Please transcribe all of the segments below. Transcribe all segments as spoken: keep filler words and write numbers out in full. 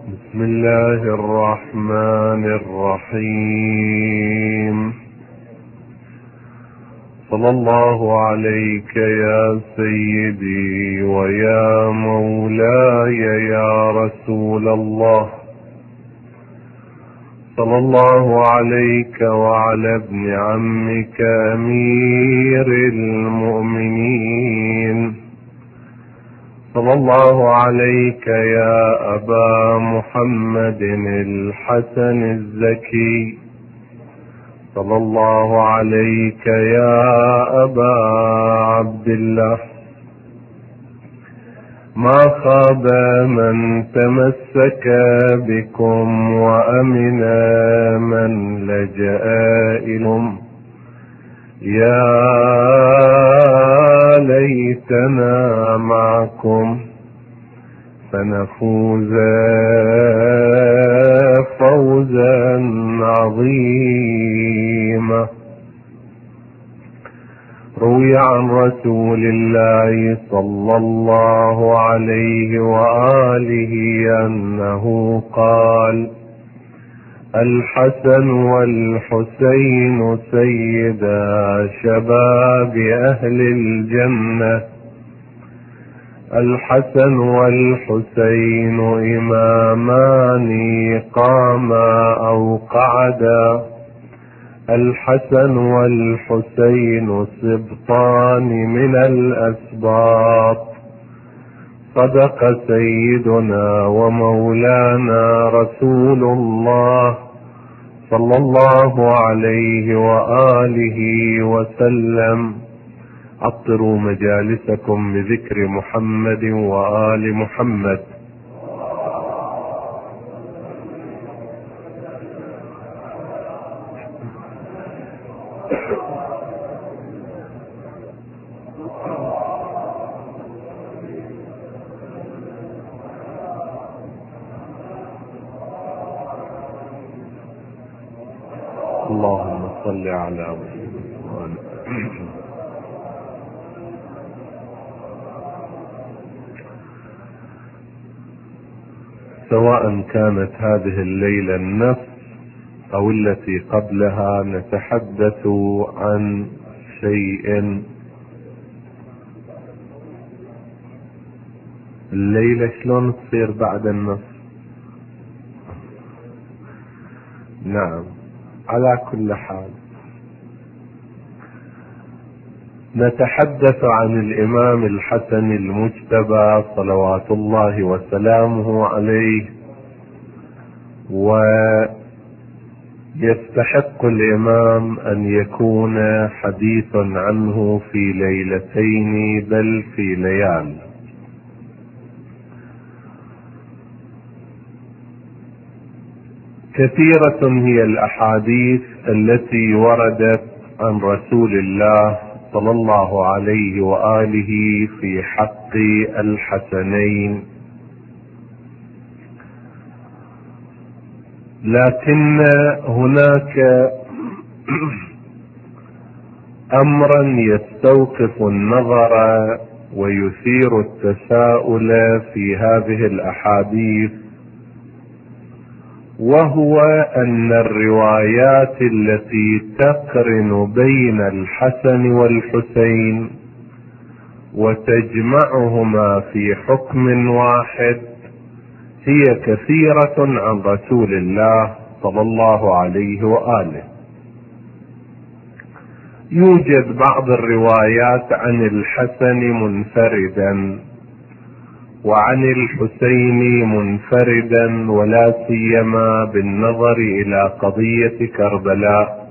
بسم الله الرحمن الرحيم. صلى الله عليك يا سيدي ويا مولاي يا رسول الله. صلى الله عليك وعلى ابن عمك أمير المؤمنين. صلى الله عليك يا أبا محمد الحسن الزكي. صلى الله عليك يا أبا عبد الله. ما خاب من تمسك بكم وأمن من لجأ إليكم. يا ليتنا معكم فنفوز فوزا عظيما. روي عن رسول الله صلى الله عليه وآله أنه قال: الحسن والحسين سيدا شباب أهل الجنة. الحسن والحسين إمامان قاما أو قعدا. الحسن والحسين سبطان من الأسباط. صدق سيدنا ومولانا رسول الله صلى الله عليه وآله وسلم. عطروا مجالسكم بذكر محمد وآل محمد. اللهم صل على محمد. سواء كانت هذه الليلة النفس أو التي قبلها نتحدث عن شيء. الليلة شلون تصير بعد النفس؟ نعم، على كل حال نتحدث عن الإمام الحسن المجتبى صلوات الله وسلامه عليه. ويستحق الإمام أن يكون حديث عنه في ليلتين بل في ليال. كثيرة هي الأحاديث التي وردت عن رسول الله صلى الله عليه وآله في حق الحسنين، لكن هناك أمرا يستوقف النظر ويثير التساؤل في هذه الأحاديث، وهو أن الروايات التي تقرن بين الحسن والحسين وتجمعهما في حكم واحد هي كثيرة عن رسول الله صلى الله عليه وآله. يوجد بعض الروايات عن الحسن منفردا وعن الحسين منفردا، ولا سيما بالنظر إلى قضية كربلاء،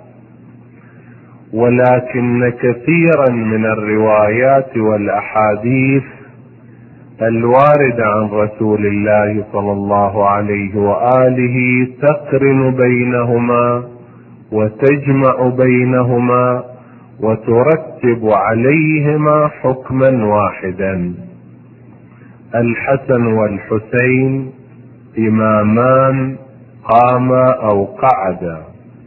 ولكن كثيرا من الروايات والأحاديث الواردة عن رسول الله صلى الله عليه وآله تقرن بينهما وتجمع بينهما وترتب عليهما حكما واحدا. الحسن والحسين إمامان قاما أو قعدا.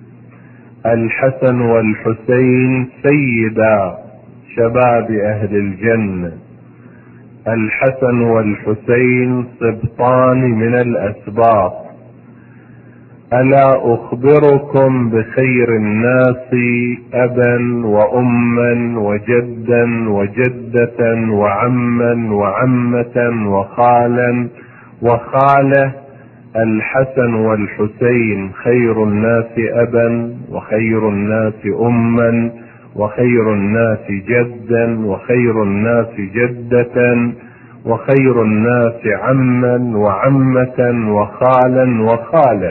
الحسن والحسين سيدا شباب أهل الجنة. الحسن والحسين سبطان من الأسباط. ألا أخبركم بخير الناس أبا وأما وجدا وجدة وعما وعمة وخالا وخالة؟ الحسن والحسين خير الناس أبا وخير الناس أما وخير الناس جدا وخير الناس جدة وخير الناس عما وعمة وخالا وخالة.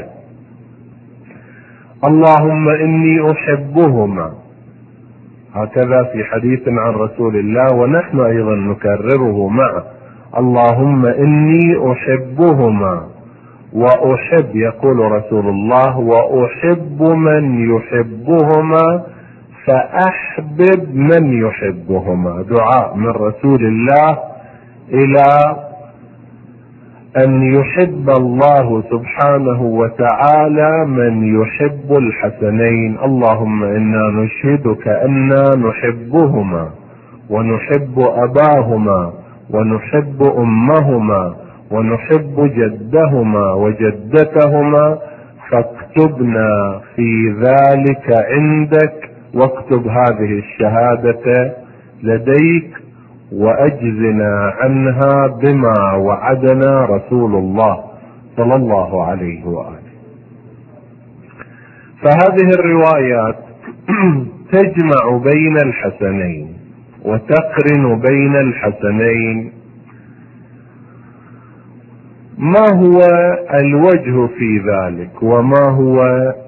اللهم إني أحبهما، هكذا في حديث عن رسول الله، ونحن أيضا نكرره معه. اللهم إني أحبهما وأحب، يقول رسول الله، وأحب من يحبهما فأحبب من يحبهما. دعاء من رسول الله إلى أن يحب الله سبحانه وتعالى من يحب الحسنين. اللهم إنا نشهدك أننا نحبهما ونحب أباهما ونحب أمهما ونحب جدهما وجدتهما، فاكتبنا في ذلك عندك، واكتب هذه الشهادة لديك، وأجزنا عنها بما وعدنا رسول الله صلى الله عليه وآله. فهذه الروايات تجمع بين الحسنين وتقرن بين الحسنين. ما هو الوجه في ذلك وما هو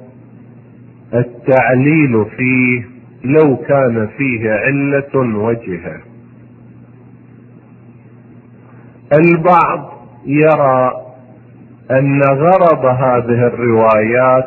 التعليل فيه لو كان فيه علة وجهة؟ البعض يرى أن غرض هذه الروايات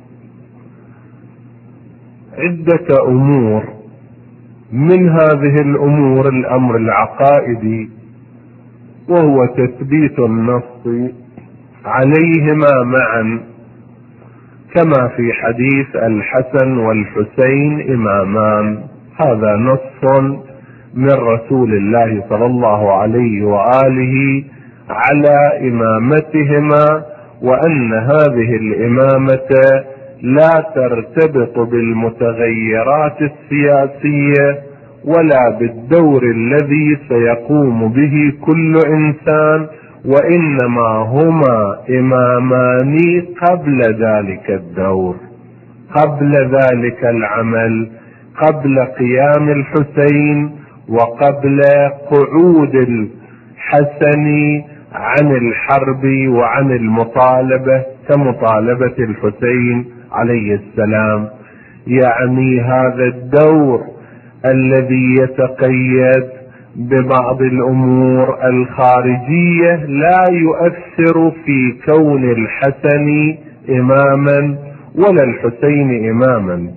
عدة أمور، من هذه الأمور الأمر العقائدي، وهو تثبيت النص عليهما معا، كما في حديث الحسن والحسين إمامان. هذا نص من رسول الله صلى الله عليه وآله على إمامتهما، وأن هذه الإمامة لا ترتبط بالمتغيرات السياسية ولا بالدور الذي سيقوم به كل إنسان، وإنما هما إمامان قبل ذلك الدور، قبل ذلك العمل، قبل قيام الحسين وقبل قعود الحسن عن الحرب وعن المطالبة كمطالبة الحسين عليه السلام. يعني هذا الدور الذي يتقيد ببعض الأمور الخارجية لا يؤثر في كون الحسن إماما ولا الحسين إماما.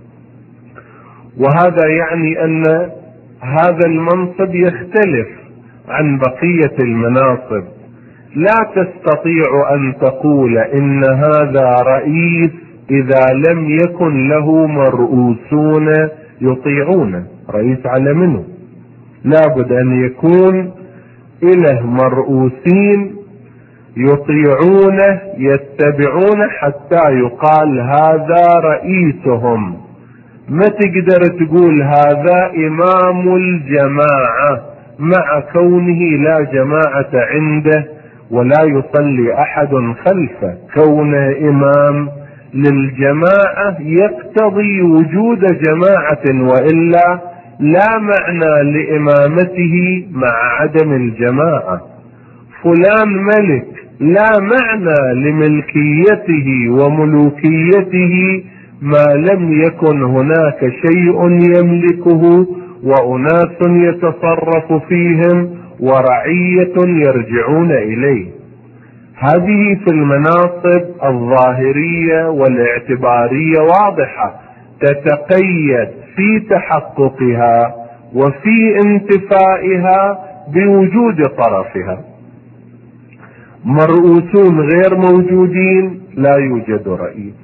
وهذا يعني أن هذا المنصب يختلف عن بقية المناصب. لا تستطيع أن تقول إن هذا رئيس إذا لم يكن له مرؤوسون يطيعونه، رئيس على منه، لابد أن يكون إله مرؤوسين يطيعونه يتبعونه حتى يقال هذا رئيسهم. ما تقدر تقول هذا إمام الجماعة مع كونه لا جماعة عنده ولا يصلي أحد خلفه. كونه إمام للجماعة يقتضي وجود جماعة، وإلا لا معنى لإمامته مع عدم الجماعة. فلان ملك، لا معنى لملكيته وملوكيته ما لم يكن هناك شيء يملكه وأناس يتصرف فيهم ورعية يرجعون إليه. هذه في المناصب الظاهرية والاعتبارية واضحة، تتقيد في تحققها وفي انتفائها بوجود طرفها. مرؤوسون غير موجودين لا يوجد رئيس،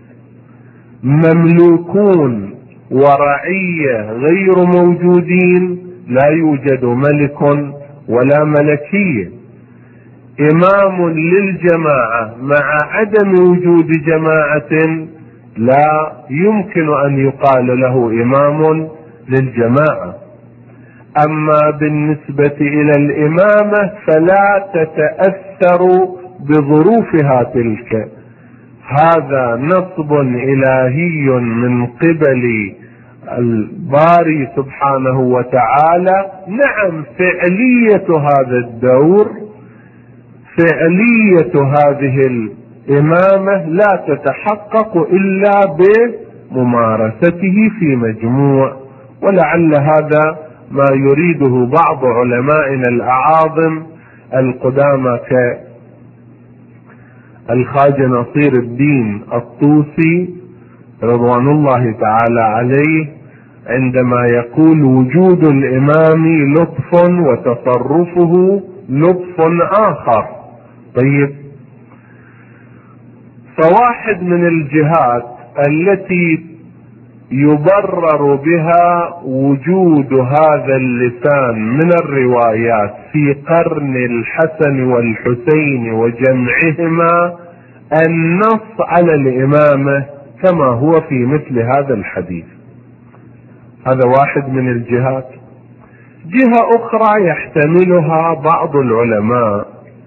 مملوكون ورعية غير موجودين لا يوجد ملك ولا ملكية. إمام للجماعة مع عدم وجود جماعة لا يمكن أن يقال له إمام للجماعة. أما بالنسبة إلى الإمامة فلا تتأثر بظروفها تلك. هذا نصب إلهي من قبل الباري سبحانه وتعالى. نعم، فعلية هذا الدور، فعلية هذه الإمامة لا تتحقق إلا بممارسته في مجموع، ولعل هذا ما يريده بعض علمائنا الأعاظم القدامى كالخواجة نصير الدين الطوسي رضوان الله تعالى عليه، عندما يقول وجود الإمام لطف وتصرفه لطف آخر. طيب، فواحد من الجهات التي يبرر بها وجود هذا اللسان من الروايات في قرن الحسن والحسين وجمعهما النص على الإمامة كما هو في مثل هذا الحديث. هذا واحد من الجهات. جهة أخرى يحتملها بعض العلماء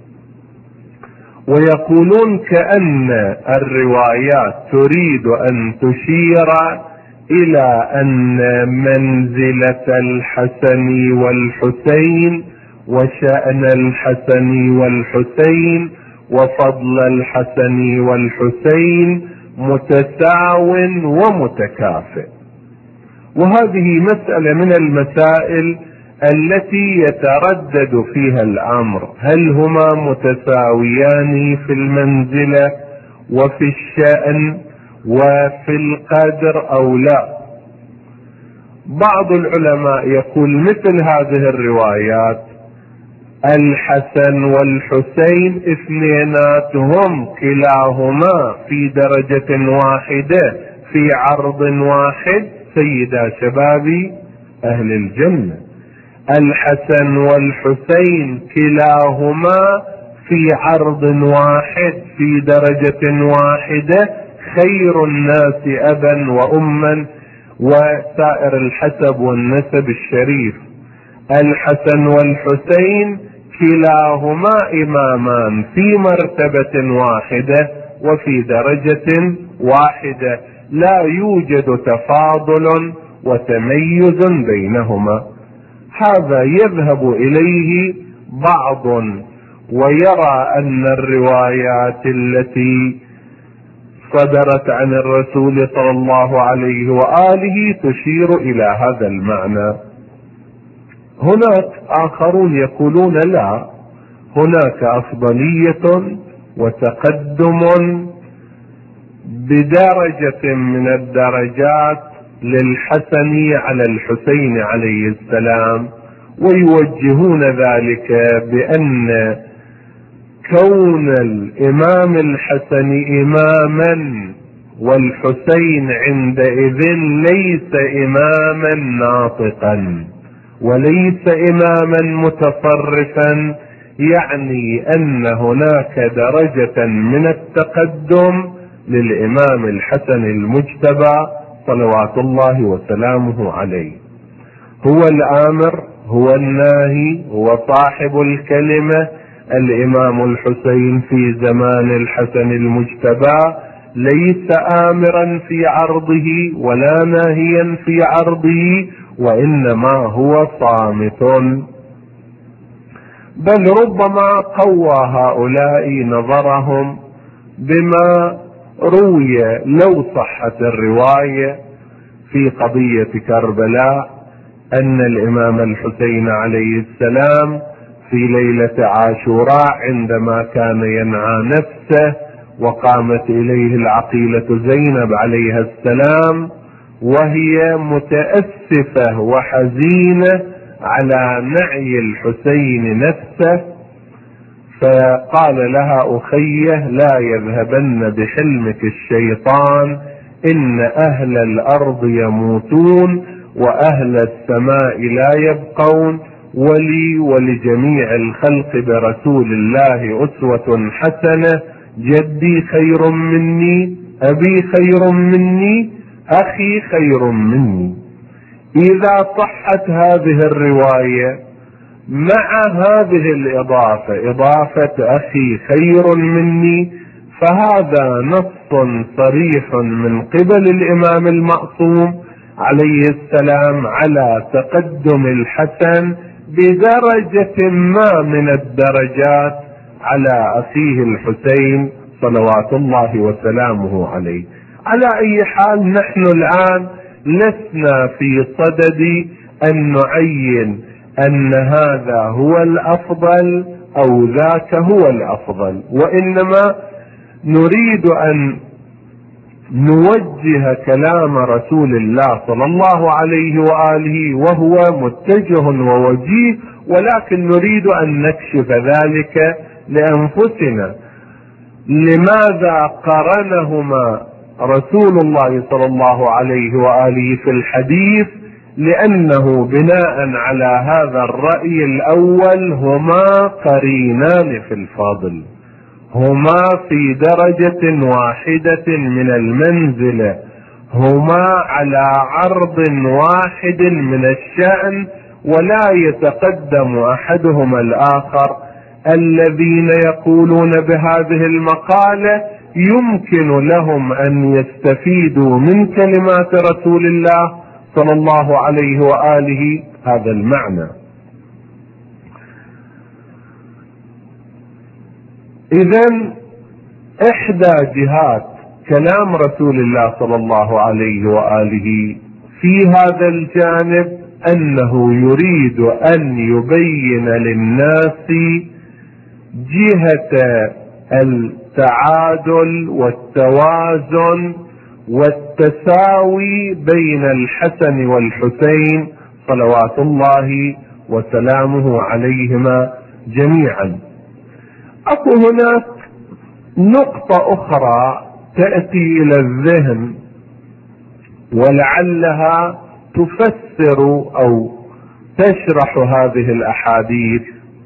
ويقولون كأن الروايات تريد أن تشير إلى أن منزلة الحسن والحسين وشأن الحسن والحسين وفضل الحسن والحسين متساو ومتكافئ. وهذه مسألة من المسائل التي يتردد فيها الأمر، هل هما متساويان في المنزلة وفي الشأن وفي القدر أو لا؟ بعض العلماء يقول مثل هذه الروايات الحسن والحسين اثنيناتهم كلاهما في درجة واحدة في عرض واحد سيدا شباب أهل الجنة. الحسن والحسين كلاهما في عرض واحد في درجة واحدة خير الناس أبا وأما وسائر الحسب والنسب الشريف. الحسن والحسين كلاهما إمامان في مرتبة واحدة وفي درجة واحدة، لا يوجد تفاضل وتميز بينهما. هذا يذهب إليه بعض ويرى أن الروايات التي صدرت عن الرسول صلى الله عليه وآله تشير إلى هذا المعنى. هناك آخرون يقولون لا، هناك أفضلية وتقدم بدرجة من الدرجات للحسن على الحسين عليه السلام، ويوجهون ذلك بأن كون الإمام الحسن إماما والحسين عندئذ ليس إماما ناطقا وليس إماما متصرفا، يعني أن هناك درجة من التقدم للإمام الحسن المجتبى صلوات الله وسلامه عليه. هو الآمر، هو الناهي، هو صاحب الكلمة. الإمام الحسين في زمان الحسن المجتبى ليس آمرا في عرضه ولا ناهيا في عرضه، وإنما هو صامت. بل ربما قوى هؤلاء نظرهم بما روي لو صحت الرواية في قضية كربلاء أن الإمام الحسين عليه السلام في ليلة عاشوراء عندما كان ينعى نفسه وقامت إليه العقيلة زينب عليها السلام وهي متأسفة وحزينة على نعي الحسين نفسه، فقال لها أخيه لا يذهبن بحلمك الشيطان، إن أهل الأرض يموتون وأهل السماء لا يبقون، ولي ولجميع الخلق برسول الله أسوة حسنة، جدي خير مني، أبي خير مني، أخي خير مني. إذا صحت هذه الرواية مع هذه الإضافة، إضافة أخي خير مني، فهذا نص صريح من قبل الإمام المعصوم عليه السلام على تقدم الحسن بدرجة ما من الدرجات على أخيه الحسين صلوات الله وسلامه عليه. على أي حال نحن الآن لسنا في صدد أن نعين أن هذا هو الأفضل أو ذاك هو الأفضل، وإنما نريد أن نوجه كلام رسول الله صلى الله عليه وآله وهو متجه ووجيه، ولكن نريد أن نكشف ذلك لأنفسنا. لماذا قرنهما رسول الله صلى الله عليه وآله في الحديث؟ لأنه بناء على هذا الرأي الأول هما قرينان في الفضل، هما في درجة واحدة من المنزلة، هما على عرض واحد من الشأن، ولا يتقدم أحدهما الآخر. الذين يقولون بهذه المقالة يمكن لهم أن يستفيدوا من كلمات رسول الله صلى الله عليه وآله هذا المعنى. إذن إحدى جهات كلام رسول الله صلى الله عليه وآله في هذا الجانب أنه يريد أن يبين للناس جهة التعادل والتوازن والتساوي بين الحسن والحسين صلوات الله وسلامه عليهما جميعا. أكو هناك نقطة أخرى تأتي إلى الذهن ولعلها تفسر أو تشرح هذه الأحاديث،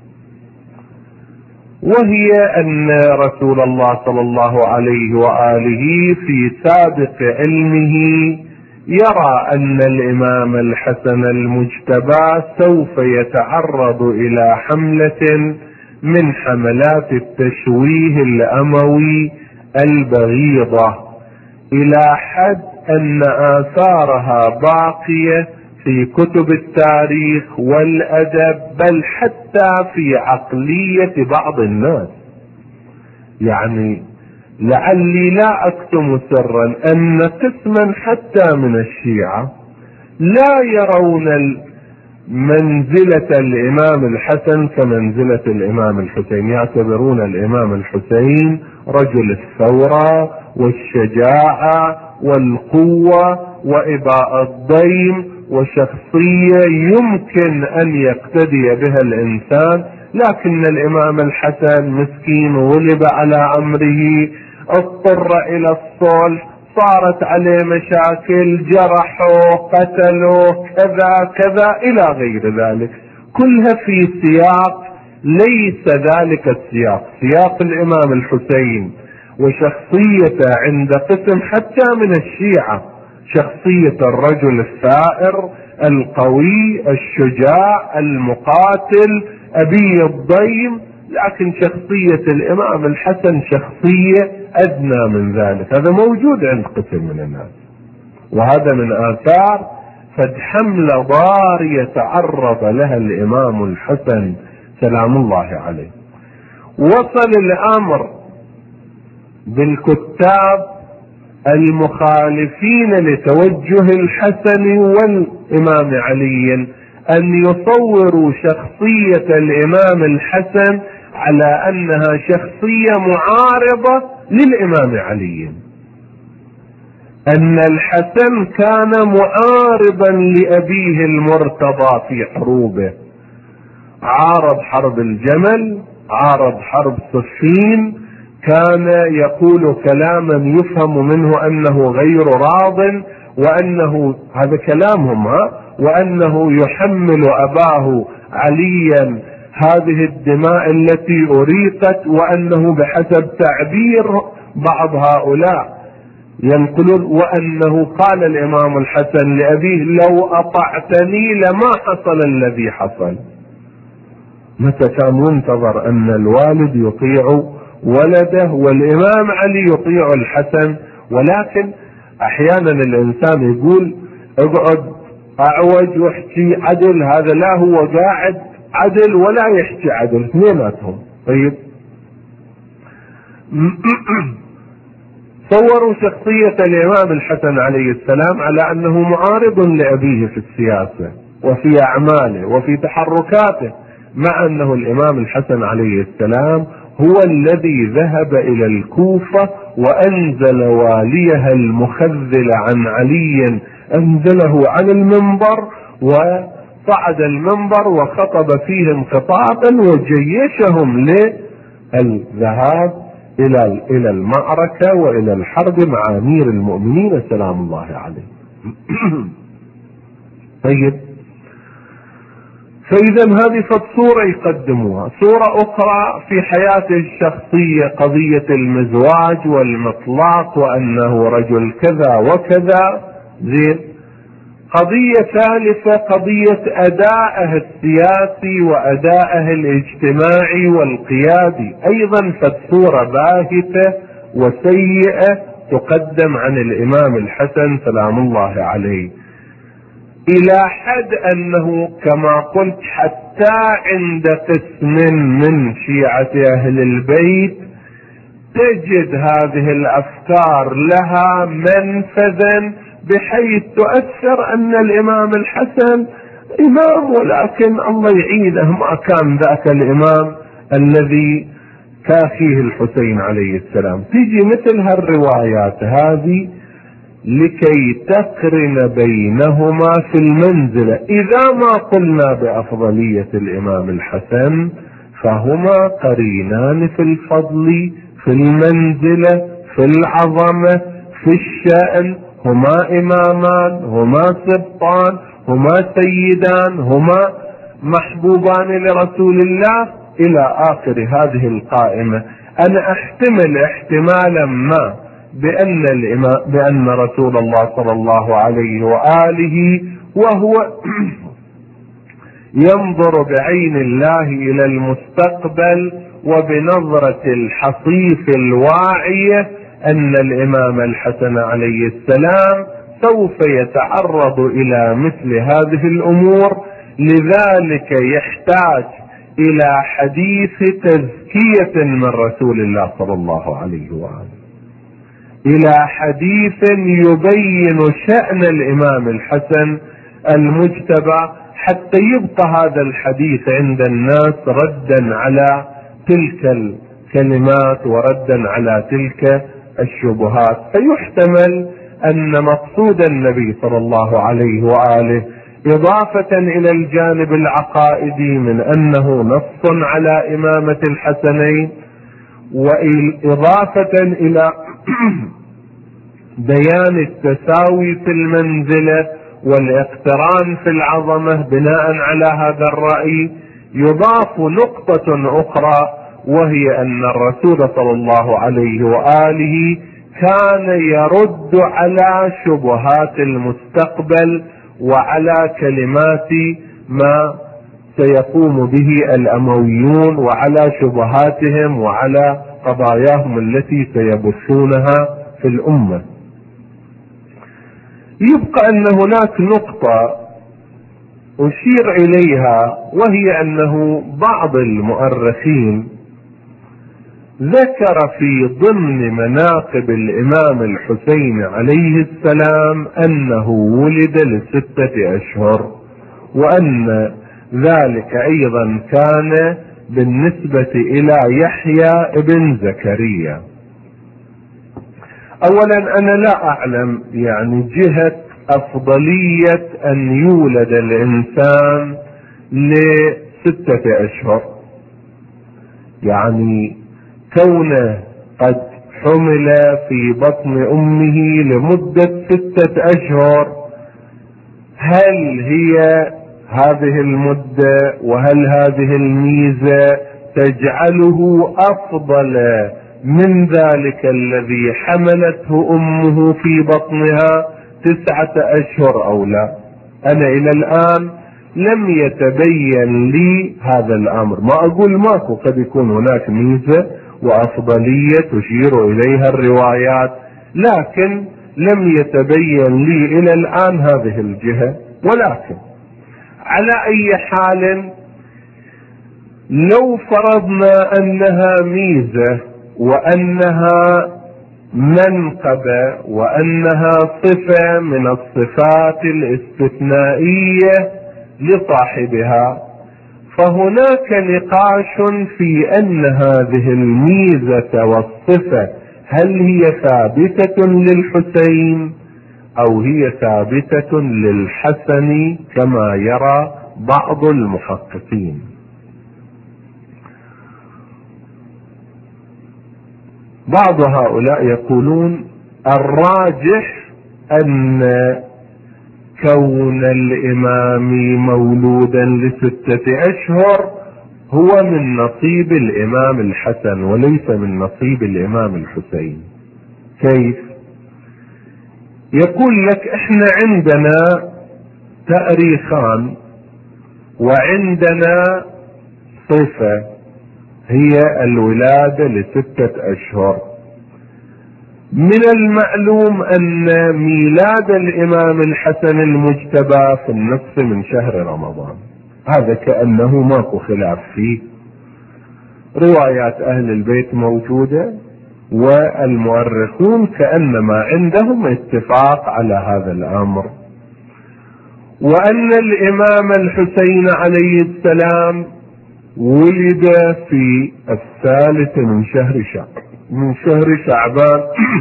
وهي أن رسول الله صلى الله عليه وآله في سابق علمه يرى أن الإمام الحسن المجتبى سوف يتعرض إلى حملة من حملات التشويه الأموي البغيضة، إلى حد أن آثارها باقية في كتب التاريخ والأدب، بل حتى في عقلية بعض الناس. يعني لعلي لا أكتم سرا أن قسما حتى من الشيعة لا يرون منزلة الإمام الحسن كمنزلة الإمام الحسين، يعتبرون الإمام الحسين رجل الثورة والشجاعة والقوة وإباء الضيم، وشخصية يمكن أن يقتدي بها الإنسان. لكن الإمام الحسن مسكين غلب على أمره، اضطر إلى الصلح، صارت عليه مشاكل، جرحوا، قتلوا، كذا كذا إلى غير ذلك، كلها في سياق ليس ذلك السياق، سياق الإمام الحسين وشخصيته عند قسم حتى من الشيعة، شخصية الرجل الثائر القوي الشجاع المقاتل أبي الضيم، لكن شخصية الإمام الحسن شخصية أدنى من ذلك. هذا موجود عند قسم من الناس، وهذا من آثار فد حملة ضار يتعرض لها الإمام الحسن سلام الله عليه. وصل الأمر بالكتاب المخالفين لتوجه الحسن والإمام علي أن يصوروا شخصية الإمام الحسن على أنها شخصية معارضة للإمام علي، أن الحسن كان معارضا لأبيه المرتضى في حروبه، عارض حرب الجمل، عارض حرب صفين، كان يقول كلاما يفهم منه أنه غير راض، وأنه هذا كلامهم ها وأنه يحمل أباه عليا هذه الدماء التي أريقت، وأنه بحسب تعبير بعض هؤلاء ينقلون وأنه قال الإمام الحسن لأبيه لو أطعتني لما حصل الذي حصل. متى كان ينتظر أن الوالد يطيع ولده والإمام علي يطيع الحسن، ولكن أحيانا الإنسان يقول اقعد أعوج واحكي عدل، هذا لا هو قاعد عدل ولا يحكي عدل، اثنيناتهم. طيب صوروا شخصية الإمام الحسن عليه السلام على أنه معارض لأبيه في السياسة وفي أعماله وفي تحركاته، مع أنه الإمام الحسن عليه السلام هو الذي ذهب إلى الكوفة وأنزل واليها المخذل عن علي، أنزله على المنبر وصعد المنبر وخطب فيهم خطابا وجيشهم للذهاب إلى إلى المعركة وإلى الحرب مع أمير المؤمنين سلام الله عليه. طيب، فإذا هذه صورة يقدموها. صورة أخرى في حياته الشخصية قضية المزواج والمطلاق وأنه رجل كذا وكذا. زين. قضية ثالثة قضية أدائه السياسي وأدائه الاجتماعي والقيادي، أيضا فالصورة باهتة وسيئة تقدم عن الإمام الحسن سلام الله عليه، إلى حد أنه كما قلت حتى عند قسم من شيعة أهل البيت تجد هذه الأفكار لها منفذا، بحيث تؤثر أن الإمام الحسن إمام، ولكن الله يعيده ما كان ذاك الإمام الذي كافيه الحسين عليه السلام. تيجي مثل هالروايات هذه لكي تقرن بينهما في المنزلة. إذا ما قلنا بأفضلية الإمام الحسن فهما قرينان في الفضل، في المنزلة، في العظمة، في الشأن، هما إمامان، هما سبطان، هما سيدان، هما محبوبان لرسول الله، إلى آخر هذه القائمة. أنا أحتمل احتمالا ما بأن الإمام بأن رسول الله صلى الله عليه وآله وهو ينظر بعين الله إلى المستقبل وبنظرة الحصيف الواعية أن الإمام الحسن عليه السلام سوف يتعرض إلى مثل هذه الأمور، لذلك يحتاج إلى حديث تزكية من رسول الله صلى الله عليه وآله، إلى حديث يبين شأن الإمام الحسن المجتبى، حتى يبقى هذا الحديث عند الناس ردا على تلك الكلمات وردا على تلك الشبهات. فيحتمل أن مقصود النبي صلى الله عليه وآله إضافة إلى الجانب العقائدي من أنه نص على إمامة الحسنين، وإضافة إلى بيان التساوي في المنزلة والاقتران في العظمة بناء على هذا الرأي، يضاف نقطة أخرى، وهي أن الرسول صلى الله عليه وآله كان يرد على شبهات المستقبل وعلى كلمات ما سيقوم به الأمويون وعلى شبهاتهم وعلى قضاياهم التي سيبثونها في الأمة. يبقى أن هناك نقطة أشير إليها، وهي أنه بعض المؤرخين ذكر في ضمن مناقب الإمام الحسين عليه السلام أنه ولد لستة أشهر، وأن ذلك أيضا كان بالنسبة إلى يحيى ابن زكريا. أولا أنا لا أعلم يعني جهة أفضلية أن يولد الإنسان لستة أشهر، يعني كونه قد حمل في بطن أمه لمدة ستة أشهر، هل هي هذه المدة وهل هذه الميزة تجعله أفضل من ذلك الذي حملته أمه في بطنها تسعة أشهر أو لا. أنا إلى الآن لم يتبين لي هذا الأمر. ما أقول ماكو، قد يكون هناك ميزة وأفضلية تشير إليها الروايات، لكن لم يتبين لي إلى الآن هذه الجهة. ولكن على أي حال، لو فرضنا أنها ميزة وأنها منقبة وأنها صفة من الصفات الاستثنائية لصاحبها، فهناك نقاش في أن هذه الميزة والصفة هل هي ثابتة للحسين أو هي ثابتة للحسن كما يرى بعض المحققين. بعض هؤلاء يقولون الراجح أن كون الإمام مولودا لستة أشهر هو من نصيب الإمام الحسن وليس من نصيب الإمام الحسين. كيف؟ يقول لك احنا عندنا تاريخان وعندنا صفة هي الولادة لستة أشهر. من المعلوم أن ميلاد الإمام الحسن المجتبى في النصف من شهر رمضان، هذا كأنه ماكو خلاف فيه، روايات أهل البيت موجودة والمؤرخون كأنما عندهم اتفاق على هذا الأمر. وأن الإمام الحسين عليه السلام ولد في الثالث من شهر شعبان من شهر شعبان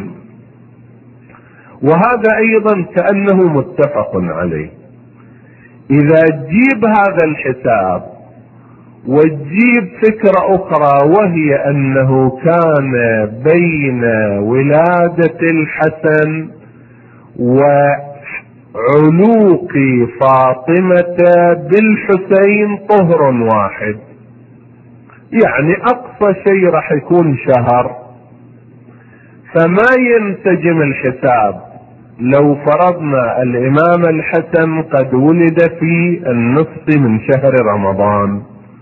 وهذا أيضا كأنه متفق عليه. إذا تجيب هذا الحساب وتجيب فكرة أخرى وهي أنه كان بين ولادة الحسن وعلوق فاطمة بالحسين طهر واحد، يعني أقصى شيء راح يكون شهر، فما ينسجم الحساب لو فرضنا الإمام الحسن قد ولد في النصف من شهر رمضان،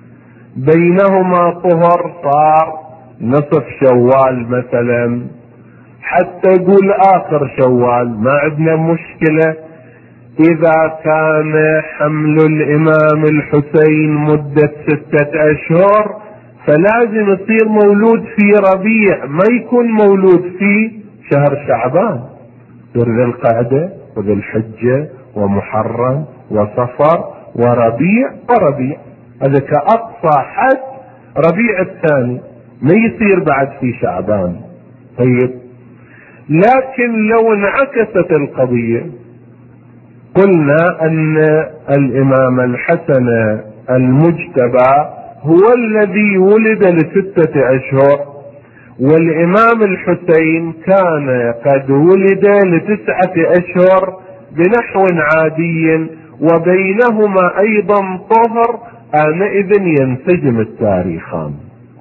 بينهما طهر صار نصف شوال مثلا، حتى يقول آخر شوال ما عندنا مشكلة. إذا كان حمل الإمام الحسين مدة ستة أشهر فلازم يصير مولود في ربيع، ما يكون مولود في شهر شعبان، ذي القعدة وذي الحجة ومحرم وصفر وربيع وربيع، هذا كأقصى حد ربيع الثاني، ما يصير بعد في شعبان. طيب، لكن لو انعكست القضية قلنا أن الإمام الحسن المجتبى هو الذي ولد لستة أشهر، والإمام الحسين كان قد ولد لتسعة أشهر بنحو عادي وبينهما أيضا طهر، آنئذ ينسجم التاريخان.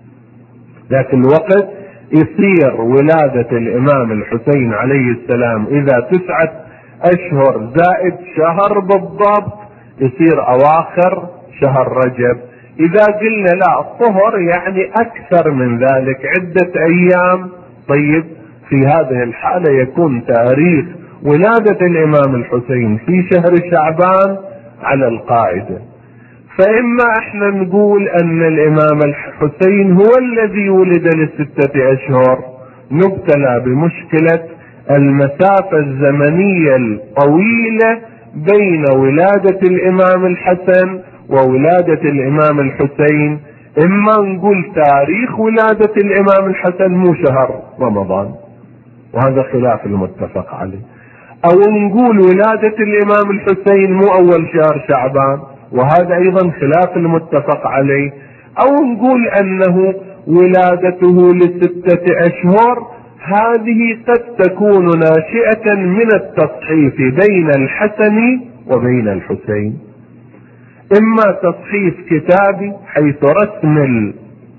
لكن الوقت يصير ولادة الإمام الحسين عليه السلام إذا تسعة أشهر زائد شهر بالضبط يصير أواخر شهر رجب. إذا قلنا لا الطهر يعني أكثر من ذلك عدة أيام، طيب في هذه الحالة يكون تاريخ ولادة الإمام الحسين في شهر شعبان على القاعدة. فإما احنا نقول أن الإمام الحسين هو الذي ولد لستة أشهر، نبتلى بمشكلة المسافة الزمنية الطويلة بين ولادة الإمام الحسن وولادة الإمام الحسين. إما نقول تاريخ ولادة الإمام الحسن مو شهر رمضان وهذا خلاف المتفق عليه، أو نقول ولادة الإمام الحسين مو أول شهر شعبان وهذا أيضا خلاف المتفق عليه، أو نقول أنه ولادته لستة أشهر هذه قد تكون ناشئة من التصحيف بين الحسن وبين الحسين. اما تصحيف كتابي حيث رسم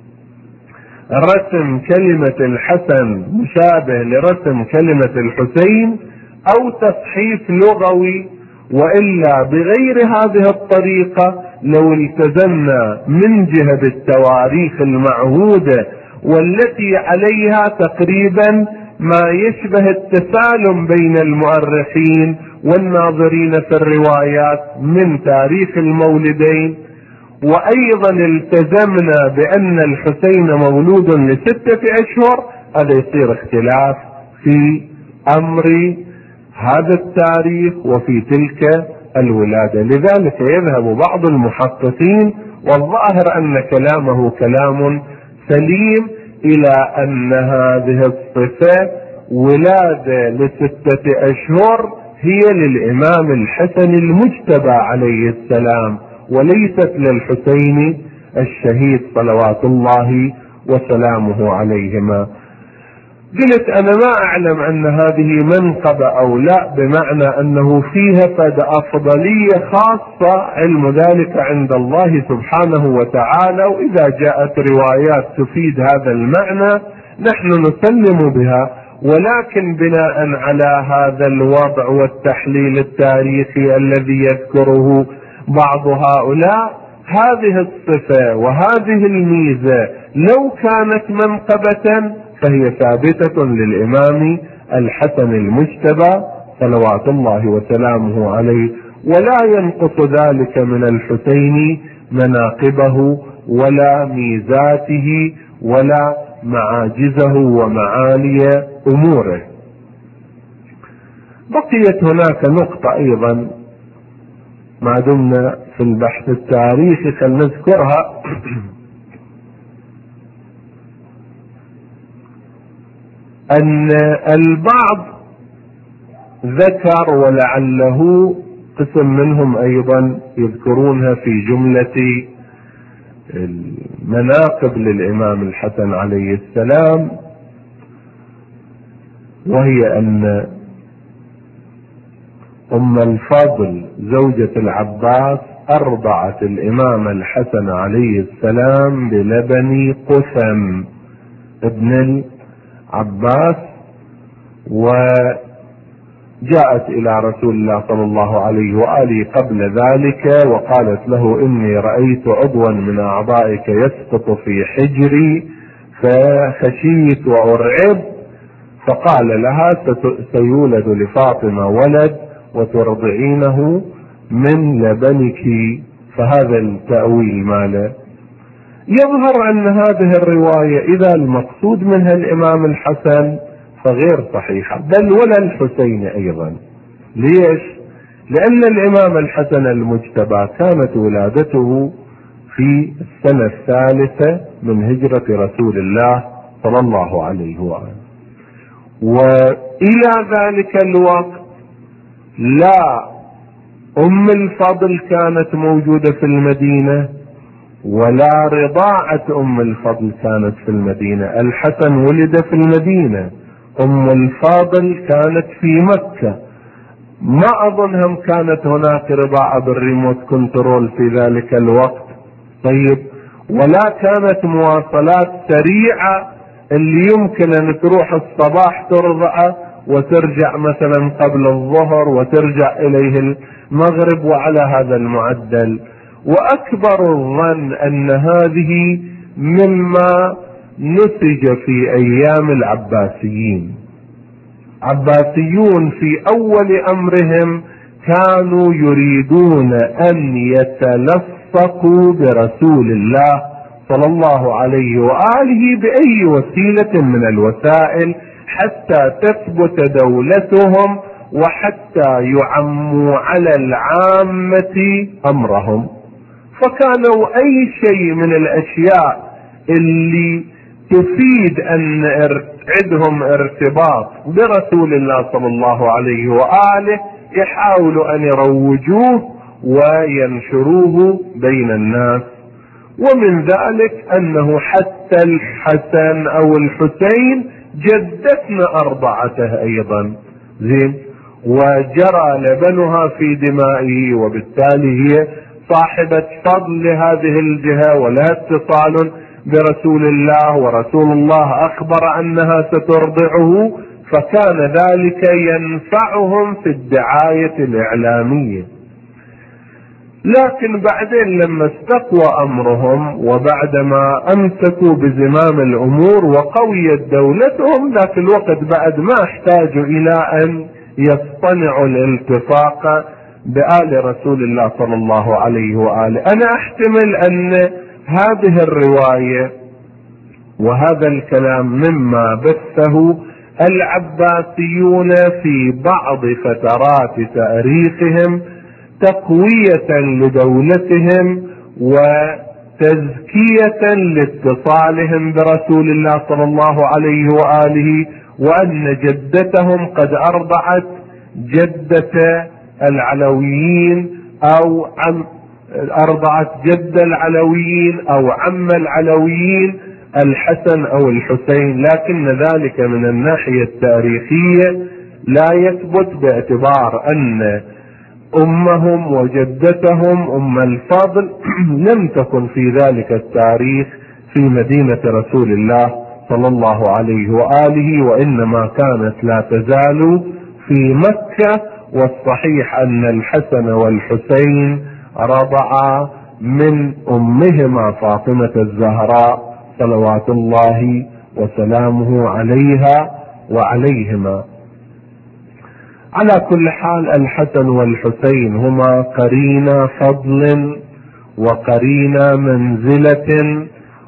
رسم كلمة الحسن مشابه لرسم كلمة الحسين، او تصحيف لغوي. والا بغير هذه الطريقة لو التزمنا من جهة التواريخ المعهودة والتي عليها تقريبا ما يشبه التسالم بين المؤرخين والناظرين في الروايات من تاريخ المولدين، وايضا التزمنا بان الحسين مولود لستة اشهر، هذا يصير اختلاف في امر هذا التاريخ وفي تلك الولادة. لذلك يذهب بعض المحققين والظاهر ان كلامه كلام سليم الى ان هذه الصفة ولادة لستة اشهر هي للامام الحسن المجتبى عليه السلام وليست للحسين الشهيد صلوات الله وسلامه عليهما. قلت انا ما اعلم ان هذه منقبة او لا، بمعنى انه فيها فد افضلية خاصة، علم ذلك عند الله سبحانه وتعالى، واذا جاءت روايات تفيد هذا المعنى نحن نسلم بها، ولكن بناء على هذا الوضع والتحليل التاريخي الذي يذكره بعض هؤلاء، هذه الصفة وهذه الميزة لو كانت منقبة فهي ثابتة للإمام الحسن المجتبى صلوات الله وسلامه عليه، ولا ينقص ذلك من الحسين مناقبه ولا ميزاته ولا معاجزه ومعالي أموره. بقيت هناك نقطة أيضا ما دمنا في البحث التاريخي فلنذكرها، أن البعض ذكر ولعله قسم منهم أيضا يذكرونها في جملة المناقب للإمام الحسن عليه السلام، وهي أن أم الفضل زوجة العباس أرضعت الإمام الحسن عليه السلام بلبن قثم ابن العباس، وجاءت إلى رسول الله صلى الله عليه وآله قبل ذلك وقالت له إني رأيت عضوا من أعضائك يسقط في حجري فخشيت وأرعب، فقال لها سيولد لفاطمة ولد وترضعينه من لبنك، فهذا التأويل ماله. يظهر أن هذه الرواية إذا المقصود منها الإمام الحسن فغير صحيحة، بل ولا الحسين أيضا. ليش؟ لأن الإمام الحسن المجتبى كانت ولادته في السنة الثالثة من هجرة رسول الله صلى الله عليه وآله، وإلى ذلك الوقت لا أم الفضل كانت موجودة في المدينة ولا رضاعة أم الفضل كانت في المدينة. الحسن ولد في المدينة، أم الفضل كانت في مكة، ما أظنهم كانت هناك رضاعة بالريموت كنترول في ذلك الوقت. طيب، ولا كانت مواصلات سريعة اللي يمكن أن تروح الصباح ترضعه وترجع مثلا قبل الظهر وترجع إليه المغرب وعلى هذا المعدل. وأكبر الظن أن هذه مما نسج في أيام العباسيين. عباسيون في أول أمرهم كانوا يريدون أن يتلصقوا برسول الله صلى الله عليه وآله بأي وسيلة من الوسائل حتى تثبت دولتهم وحتى يعموا على العامة أمرهم. فكانوا أي شيء من الأشياء اللي تفيد أن عندهم ارتباط برسول الله صلى الله عليه وآله يحاولوا أن يروجوه وينشروه بين الناس. ومن ذلك أنه حتى الحسن أو الحسين جدتنا أرضعته أيضا، زين، وجرى لبنها في دمائه، وبالتالي هي صاحبة فضل لهذه الجهة ولها اتصال برسول الله، ورسول الله أخبر أنها سترضعه، فكان ذلك ينفعهم في الدعاية الإعلامية. لكن بعدين لما استقوى أمرهم وبعدما أمسكوا بزمام الأمور وقويت دولتهم، ذاك الوقت بعد ما احتاجوا إلى أن يصطنعوا الالتصاق بآل رسول الله صلى الله عليه وآله. أنا أحتمل أن هذه الرواية وهذا الكلام مما بثه العباسيون في بعض فترات تاريخهم تقوية لدولتهم وتزكية لاتصالهم برسول الله صلى الله عليه وآله، وأن جدتهم قد أرضعت جدة العلويين أو عم أرضعت جد العلويين أو عم العلويين الحسن أو الحسين، لكن ذلك من الناحية التاريخية لا يثبت، باعتبار أن أمهم وجدتهم أم الفضل لم تكن في ذلك التاريخ في مدينة رسول الله صلى الله عليه وآله، وإنما كانت لا تزال في مكة. والصحيح أن الحسن والحسين رضعا من أمهما فاطمة الزهراء صلوات الله وسلامه عليها وعليهما. على كل حال الحسن والحسين هما قرينا فضل وقرينا منزلة،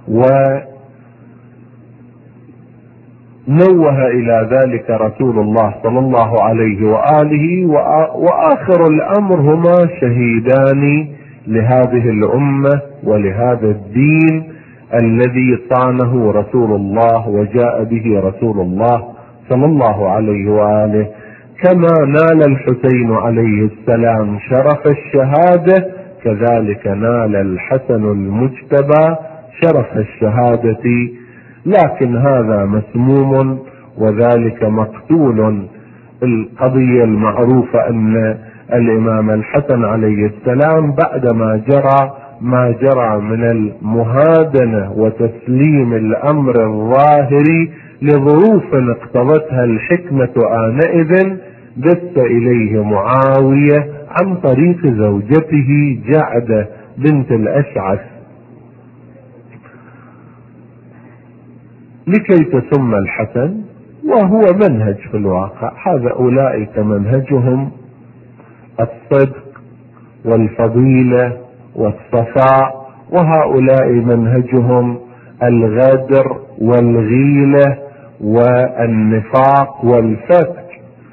ونوه إلى ذلك رسول الله صلى الله عليه وآله. وآخر الأمر هما شهيدان لهذه الأمة ولهذا الدين الذي صانه رسول الله وجاء به رسول الله صلى الله عليه وآله. كما نال الحسين عليه السلام شرف الشهادة، كذلك نال الحسن المجتبى شرف الشهادة، لكن هذا مسموم وذلك مقتول. القضية المعروفة أن الإمام الحسن عليه السلام بعدما جرى ما جرى من المهادنة وتسليم الأمر الظاهري لظروف اقتضتها الحكمة آنئذ، بث إليه معاوية عن طريق زوجته جعدة بنت الأشعث لكي تسم الحسن، وهو منهج في الواقع. هذا أولئك منهجهم الصدق والفضيلة والصفاء، وهؤلاء منهجهم الغدر والغيلة والنفاق والفتك.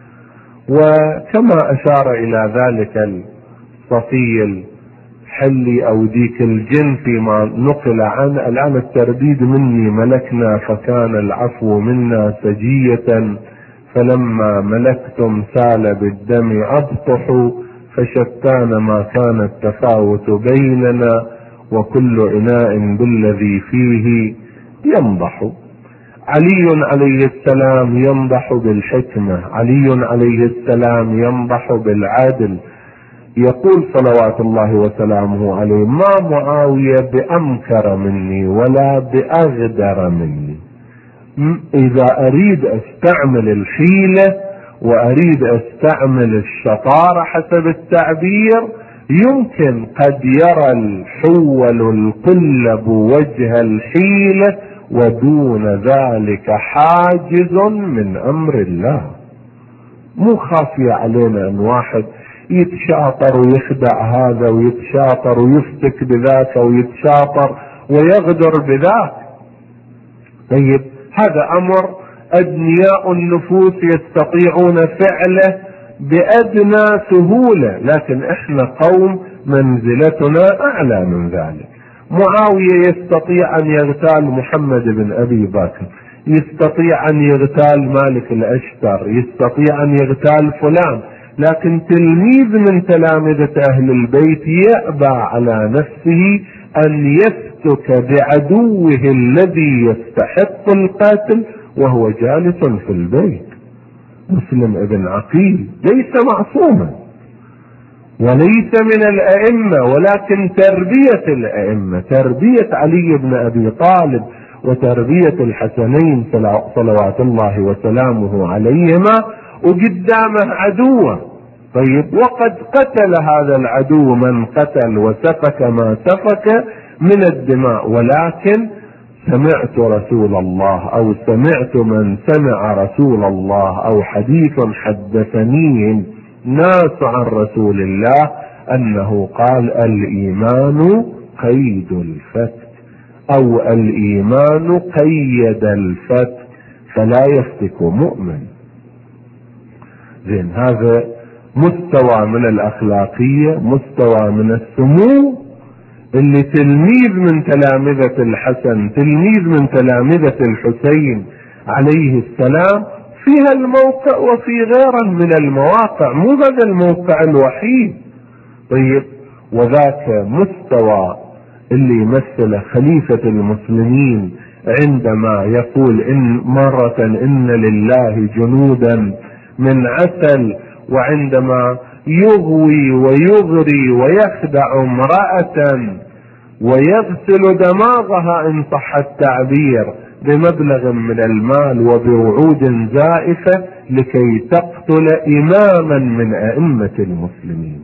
وكما أشار إلى ذلك الصفي الحلي أو ديك الجن فيما نقل عنه، الآن الترديد مني ملكنا فكان العفو منا سجية، فلما ملكتم سال بالدم أبطح، فشتان ما كان التفاوت بيننا، وكل إناء بالذي فيه ينضح. علي عليه السلام ينضح بالحكمة، علي عليه السلام ينضح بالعدل. يقول صلوات الله وسلامه عليه: ما معاوية بأمكر مني ولا بأغدر مني. إذا أريد أستعمل الحيلة وأريد أستعمل الشطارة حسب التعبير، يمكن قد يرى الحول القلب وجه الحيلة ودون ذلك حاجز من أمر الله. مو خافية علينا أن واحد يتشاطر ويخدع هذا ويتشاطر ويفتك بذاك ويتشاطر ويغدر بذاك. طيب هذا أمر أدنياء النفوس يستطيعون فعله بأدنى سهولة، لكن احنا قوم منزلتنا أعلى من ذلك. معاوية يستطيع أن يغتال محمد بن أبي بكر، يستطيع أن يغتال مالك الأشتر، يستطيع أن يغتال فلان، لكن تلميذ من تلامذة أهل البيت يأبى على نفسه أن يفتك بعدوه الذي يستحق القتل وهو جالس في البيت. مسلم ابن عقيل ليس معصوما، وليس من الأئمة، ولكن تربية الأئمة، تربية علي بن أبي طالب وتربية الحسنين صلوات الله وسلامه عليهما، وقدامه عدوه. طيب، وقد قتل هذا العدو من قتل وسفك ما سفك من الدماء، ولكن سمعت رسول الله، أو سمعت من سمع رسول الله، أو حديث حدثني ناس عن رسول الله أنه قال: الإيمان قيد الفتك، أو الإيمان قيد الفتك فلا يفتك مؤمن. زين، هذا مستوى من الأخلاقية، مستوى من السمو، اللي تلميذ من تلامذة الحسن، تلميذ من تلامذة الحسين عليه السلام في هالموقع وفي غيره من المواقع، مو هذا الموقع الوحيد. طيب، وذاك مستوى اللي يمثل خليفة المسلمين عندما يقول إن مرة إن لله جنودا من عسل، وعندما يغوي ويغري ويخدع امرأة ويغسل دماغها إن صح التعبير بمبلغ من المال وبوعود زائفة لكي تقتل إماما من أئمة المسلمين.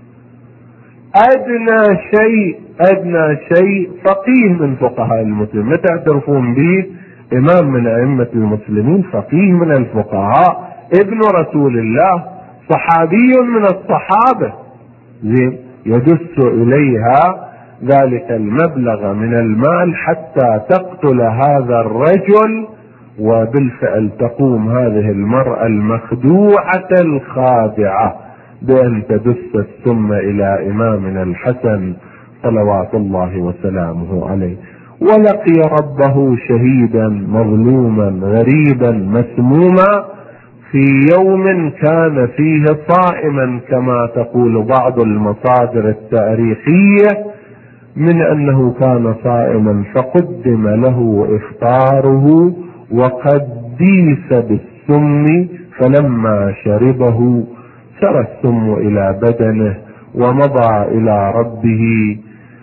أدنى شيء أدنى شيء فقيه من فقهاء المسلمين، متى تعترفون به إمام من أئمة المسلمين، فقيه من الفقهاء، ابن رسول الله، صحابي من الصحابة، زين، يدس إليها ذلك المبلغ من المال حتى تقتل هذا الرجل، وبالفعل تقوم هذه المرأة المخدوعة الخادعة بأن تدس السم إلى إمامنا الحسن صلوات الله وسلامه عليه، ولقي ربه شهيدا مظلوما غريبا مسموما في يوم كان فيه صائما، كما تقول بعض المصادر التاريخية، من أنه كان صائما فقدم له إفطاره وقد ديس بالسم، فلما شربه سرى السم إلى بدنه ومضى إلى ربه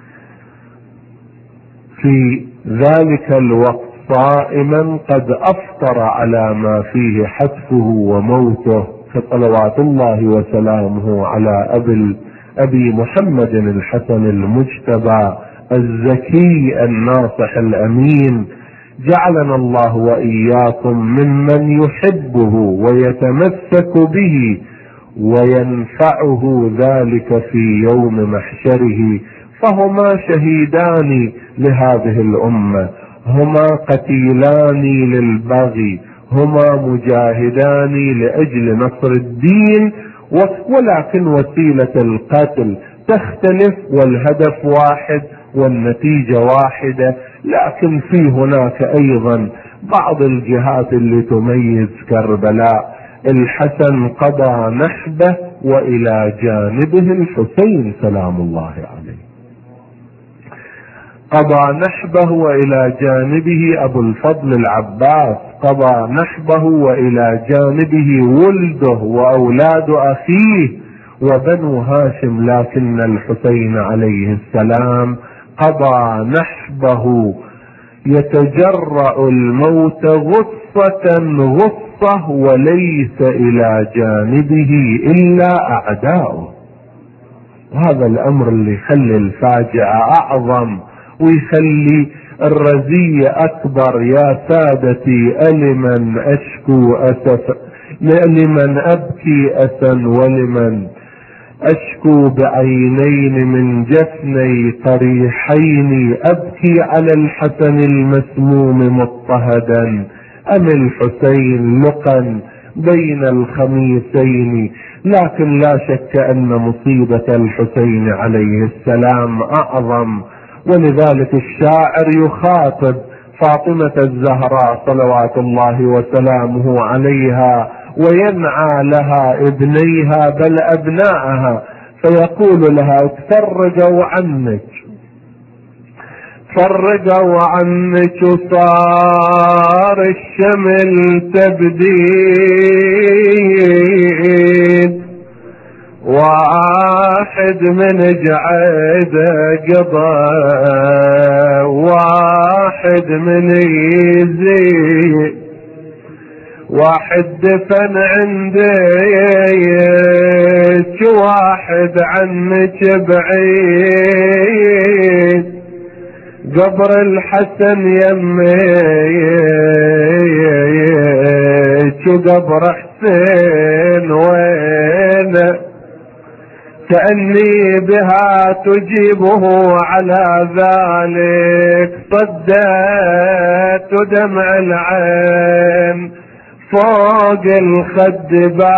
في ذلك الوقت صائما قد أفطر على ما فيه حتفه وموته. فصلوات الله وسلامه على أبي أبي محمد الحسن المجتبى الزكي الناصح الأمين، جعلنا الله وإياكم ممن يحبه ويتمسك به وينفعه ذلك في يوم محشره. فهما شهيدان لهذه الأمة، هما قتيلان للبغي، هما مجاهدان لأجل نصر الدين، ولكن وسيلة القتل تختلف والهدف واحد والنتيجة واحدة. لكن في هناك أيضا بعض الجهات اللي تميز كربلاء. الحسن قضى نحبه وإلى جانبه الحسين سلام الله عليه، قضى نحبه وإلى جانبه أبو الفضل العباس، قضى نحبه وإلى جانبه ولده وأولاد أخيه وبنو هاشم، لكن الحسين عليه السلام قضى نحبه يتجرأ الموت غصة غصة وليس إلى جانبه إلا أعداؤه. وهذا الأمر اللي يخلي الفاجعة أعظم ويخلي الرزية أكبر. يا سادتي ألمن أشكو أسف، لمن أبكي أسا ولمن أشكو بعينين من جفني قريحين، أبكي على الحسن المسموم مضطهدا أم الحسين لقا بين الخميسين. لكن لا شك أن مصيبة الحسين عليه السلام أعظم، ولذلك الشاعر يخاطب فاطمة الزهراء صلوات الله وسلامه عليها وينعى لها ابنيها بل أبناءها، فيقول لها: تفرجوا عنك فرجوا عنك صار الشمل تبديد، وآه واحد من جعيده قضى، واحد من يزيد، واحد دفن عندك، واحد عنك بعيد، قبر الحسن يميك وقبر حسين وينه، كأني بها تجيبه على ذلك، صدت دمع العين فوق الخد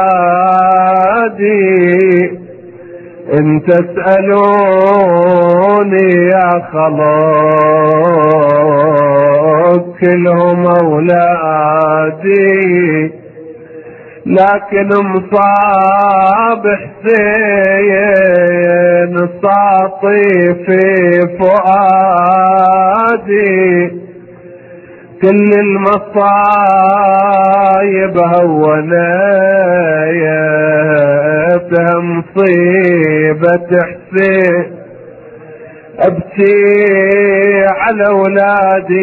بادي. ان تسألوني يا خلاص كلهم اولادي، لكن مصاب حسين ساطي في فؤادي، كل المصايب هونيتها مصيبة حسين، ابكي على اولادي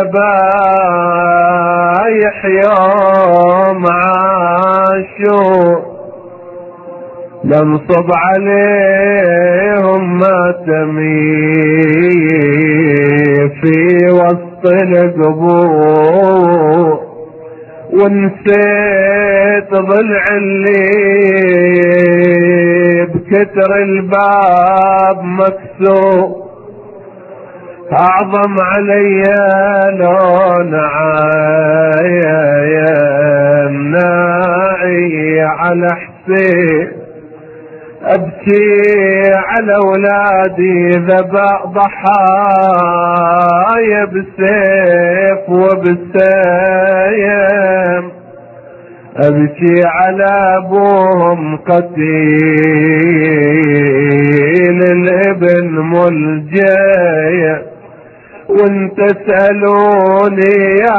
ذبايح يوم عاشور، لنصب عليهم ماتمي في وسط القبور، ونسيت ضلع اللي بكتر الباب مكسور، اعظم علي لون عيناي على حسين، ابكي على اولادي ذبا ضحايا بسيف وبسيم، ابكي على ابوهم قتيل الابن ملجاية، وان تسألوني يا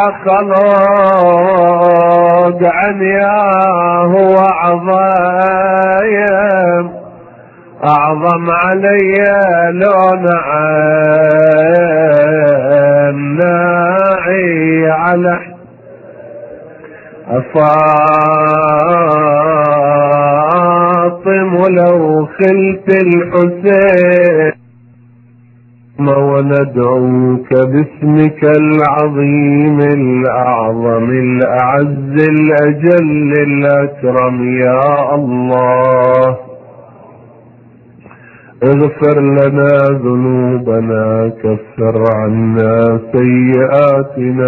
خلاق عن ياه وعظايم، اعظم علي لون عيناي على أفاطم لو خلت الحسين وندعوك باسمك العظيم الأعظم الأعز الأجل الأكرم يا الله. اغفر لنا ذنوبنا، كفر عنا سيئاتنا،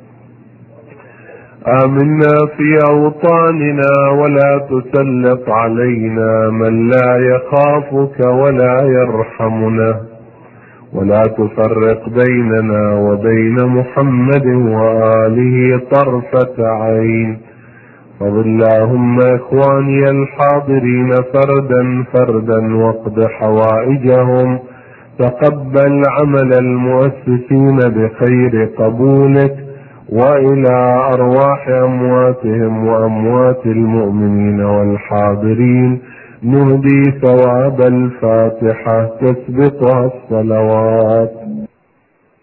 آمنا في أوطاننا، ولا تسلط علينا من لا يخافك ولا يرحمنا، ولا تفرق بيننا وبين محمد وآله طرفة عين. فضل اللهم إخواني الحاضرين فردا فردا واقض حوائجهم، تقبل عمل المؤسسين بخير قبولك، وإلى أرواح أمواتهم وأموات المؤمنين والحاضرين نهدي ثواب الفاتحة تسبقها الصلوات.